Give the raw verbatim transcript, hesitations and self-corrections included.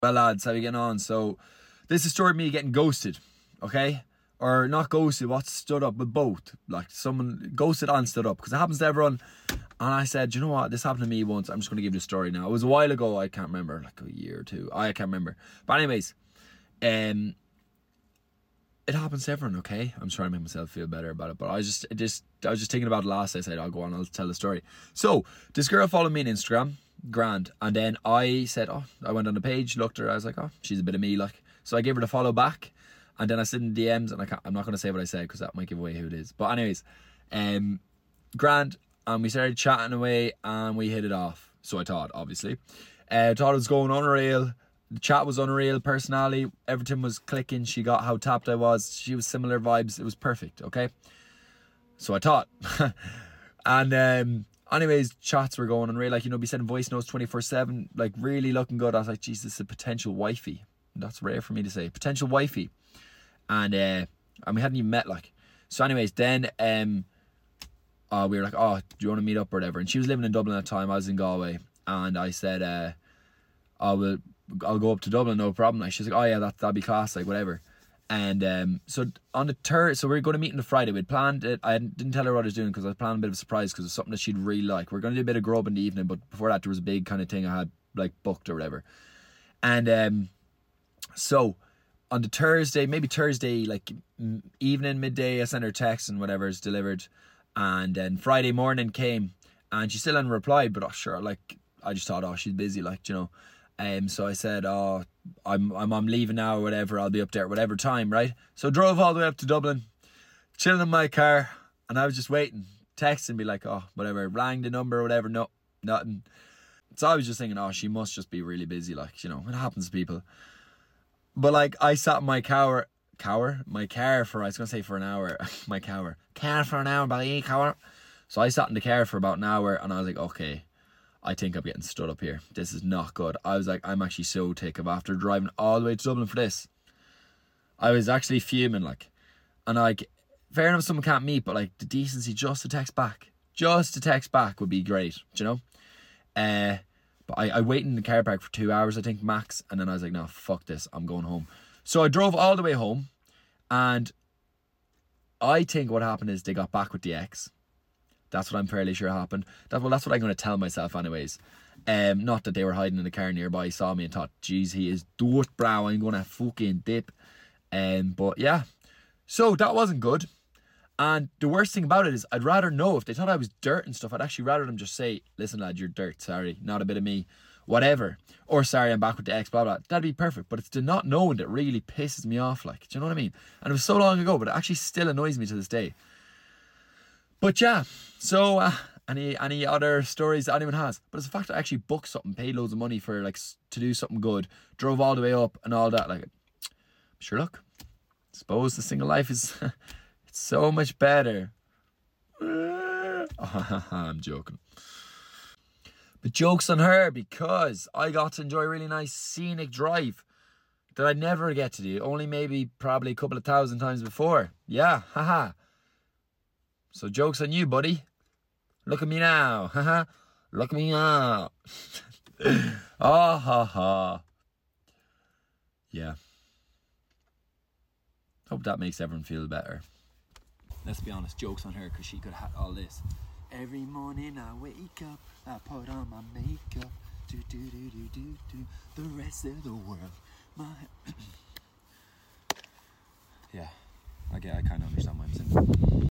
Well, lads, how you getting on? So, this is a story of me getting ghosted, okay? Or not ghosted, what stood up, but both. Like, someone ghosted and stood up, because it happens to everyone. And I said, you know what, this happened to me once, I'm just going to give you the story now. It was a while ago, I can't remember, like a year or two. I can't remember. But anyways, um, it happens to everyone, okay? I'm trying to make myself feel better about it, but I was just, it just, I was just thinking about it last. I said, I'll go on, I'll tell the story. So, this girl followed me on Instagram. Grand. And then I said, oh, I went on the page, looked at her, I was like, oh, she's a bit of me, like. So I gave her the follow back, and then I slid in D Ms, and I can't, I'm not going to say what I said because that might give away who it is. But anyways, um, grand, and we started chatting away, and we hit it off. So I thought, obviously. Uh, thought it was going unreal. The chat was unreal, personality, everything was clicking. She got how tapped I was. She was similar vibes. It was perfect, okay? So I thought. and, um... anyways, chats were going on real, like, you know, be sending voice notes twenty-four seven, like, really looking good. I was like, Jesus, this is a potential wifey. That's rare for me to say. Potential wifey. And, uh, and we hadn't even met, like. So anyways, then, um, uh, we were like, oh, do you want to meet up or whatever? And she was living in Dublin at the time. I was in Galway. And I said, uh, I will, I'll go up to Dublin, no problem. Like, she's like, oh yeah, that, that'd be class, like, whatever. And um, so on the third, so we we're going to meet on the Friday. We'd planned it. I didn't tell her what I was doing because I was planning a bit of a surprise because it's something that she'd really like. We we're going to do a bit of grub in the evening, but before that, there was a big kind of thing I had like booked or whatever. And um, so on the Thursday, maybe Thursday, like evening, midday, I sent her a text and whatever is delivered. And then Friday morning came, and she still hadn't replied. But oh, sure, like I just thought, oh, she's busy, like, you know. Um, so I said, oh, I'm, I'm I'm leaving now or whatever. I'll be up there at whatever time, right? So I drove all the way up to Dublin, chilling in my car, and I was just waiting, texting me like, oh, whatever, rang the number or whatever, no, nothing. So I was just thinking, oh, she must just be really busy, like, you know, it happens to people. But like, I sat in my car, car, my car for, I was going to say for an hour, my car, car for an hour, buddy, car. So I sat in the car for about an hour, and I was like, okay, I think I'm getting stood up here. This is not good. I was like, I'm actually so tick of after driving all the way to Dublin for this. I was actually fuming, like. And like, fair enough, someone can't meet, but like the decency just to text back. Just to text back would be great, do you know? Uh, but I, I waited in the car park for two hours, I think, max. And then I was like, no, fuck this. I'm going home. So I drove all the way home. And I think what happened is they got back with the ex. That's what I'm fairly sure happened. That, well, that's what I'm going to tell myself anyways. Um, not that they were hiding in the car nearby, saw me and thought, geez, he is dirt brow, I'm going to fucking dip. Um, but yeah, so that wasn't good. And the worst thing about it is I'd rather know if they thought I was dirt and stuff. I'd actually rather them just say, listen lad, you're dirt, sorry, not a bit of me, whatever. Or sorry, I'm back with the ex, blah blah. That'd be perfect. But it's the not knowing that really pisses me off, like, do you know what I mean? And it was so long ago, but it actually still annoys me to this day. But yeah, so uh, any any other stories that anyone has? But it's the fact that I actually booked something, paid loads of money for like to do something good, drove all the way up and all that. Like, sure, look, I suppose the single life is it's so much better. I'm joking. But joke's on her because I got to enjoy a really nice scenic drive that I'd never get to do. Only maybe probably a couple of thousand times before. Yeah, haha. So joke's on you, buddy. Look at me now. Haha. Look at me now. Ah ha ha. Yeah. Hope that makes everyone feel better. Let's be honest, joke's on her because she could have had all this. Every morning I wake up, I put on my makeup. Do do do do do do. The rest of the world, my. Yeah. Okay, I kind of understand what I'm saying.